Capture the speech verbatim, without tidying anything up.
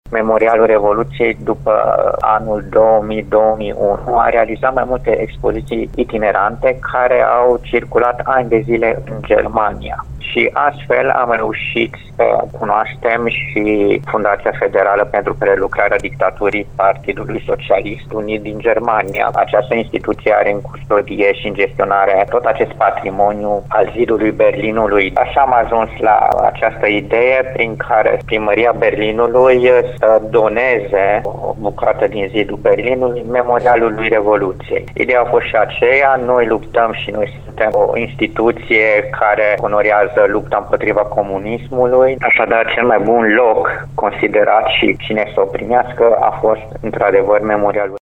Memorialul Revoluției, după anul două mii - două mii unu, a realizat mai multe expoziții itinerante care au circulat ani de zile în Germania. Și astfel am reușit să cunoaștem și Fundația Federală pentru Prelucrarea Dictaturii Partidului Socialist Unit din Germania. Această instituție are în custodie și în gestionare tot acest patrimoniu al zidului Berlinului. Așa am ajuns la această idee prin care Primăria Berlinului să doneze o bucată din zidul Berlinului Memorialului Revoluției. Ideea a fost și aceea, noi luptăm și noi suntem o instituție care onorează lupta împotriva comunismului. Așadar, cel mai bun loc considerat și cine să o primească a fost într-adevăr Memorialul